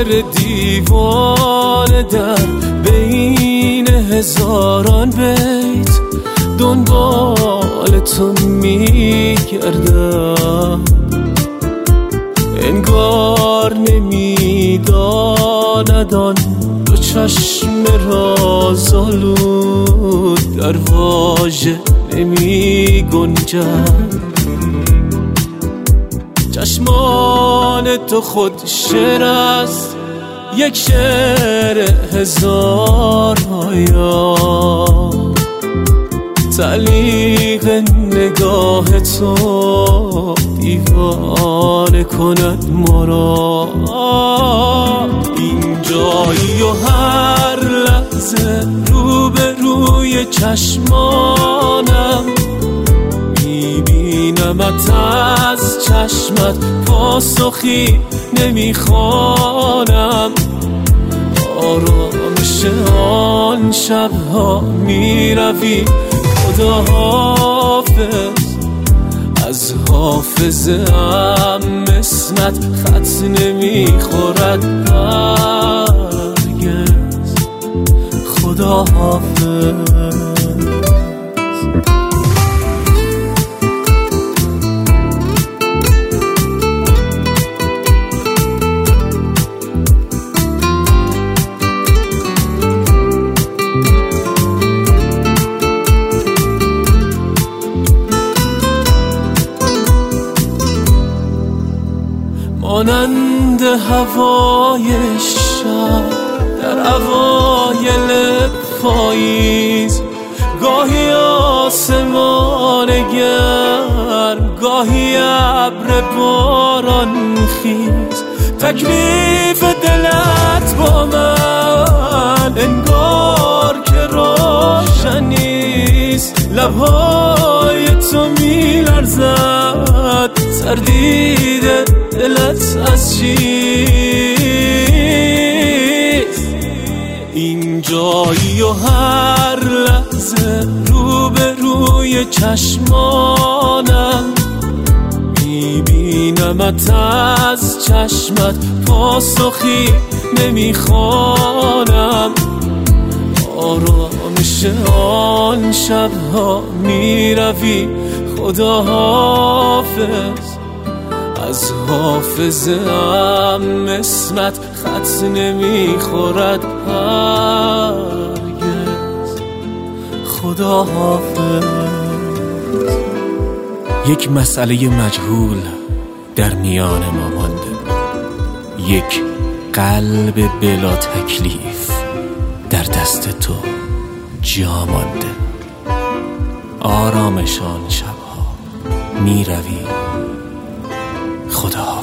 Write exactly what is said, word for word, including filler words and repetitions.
شاعر دیوانه در بین هزاران بیت دنبال تو میگردم، انگار نمیداند آن دو چشم رازآلود در واژه نمی گنجد. چشمان تو خود شعر است، یک شعر هزار آیا تعلیق نگاه تو دیوانه کند ما را. این جایی و هر لحظه رو به روی چشمانم میبینمت، از چشمت پاسخی نمیخوانم. آرامش آن شبها میروی، خدا حافظ. از حافظه ام اسمت خط نمیخورد هرگز، خدا حافظ. مانند هوای شب در اوایل پاییز، گاهی آسمان گرم، گاهی ابر باران خیز. تکلیف دلت با من انگار که روشن نیست، لبهای تو میلرزد، سردید دلت از چیست؟ این جایی و هر لحظه رو به روی چشمانم میبینمت، از چشمت پاسخی نمیخوانم. آرامش آن شبها میروی، خدا حافظ. از حافظه ام اسمت خط نمیخورد هرگز، خدا حافظ. یک مسئله مجهول در میان ما مانده، یک قلب بلا تکلیف در دست تو جا مانده. آرامش آن شبها میروی، خدا.